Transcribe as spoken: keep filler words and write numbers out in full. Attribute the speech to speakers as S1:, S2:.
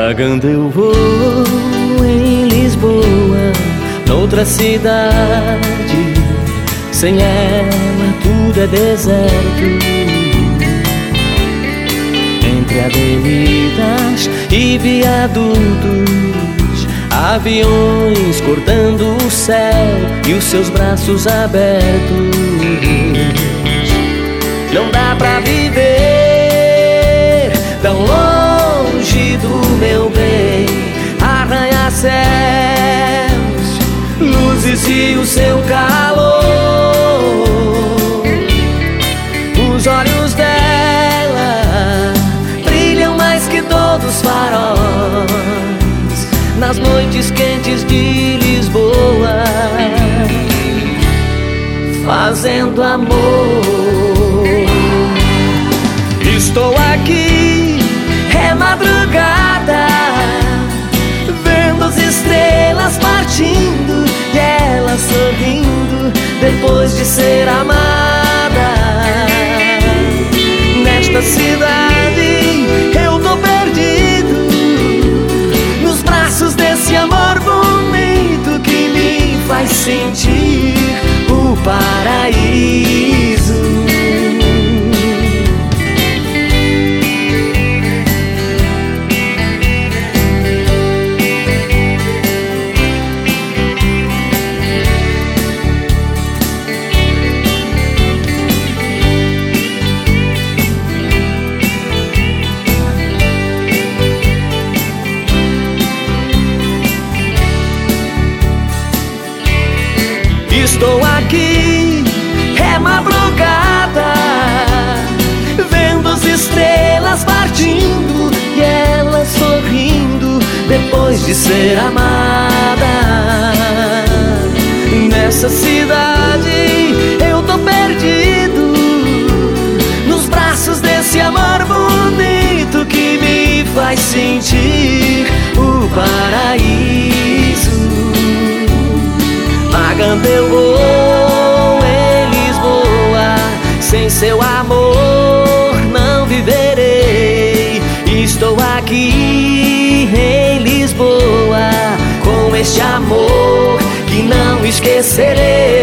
S1: Pagando eu vou em Lisboa, noutra cidade. Sem ela tudo é deserto. Entre avenidas e viadutos, aviões cortando o céu e os seus braços abertos. Não dá pra viver tão longe do meu bem. Arranha-céus, luzes e o seu calor. Os olhos dela brilham mais que todos os faróis nas noites quentes de Lisboa, fazendo amor. Estou aqui, é madrugada, vendo as estrelas partindo e ela sorrindo depois de ser amada. Nesta cidade eu tô perdido, nos braços desse amor bonito que me faz sentir o paraíso. Estou aqui, é madrugada, vendo as estrelas partindo e ela sorrindo depois de ser amada. Nessa cidade eu tô perdido, nos braços desse amor bonito que me faz sentir o paraíso. Pagando eu vou em Lisboa, sem seu amor não viverei. Estou aqui em Lisboa, com este amor que não esquecerei.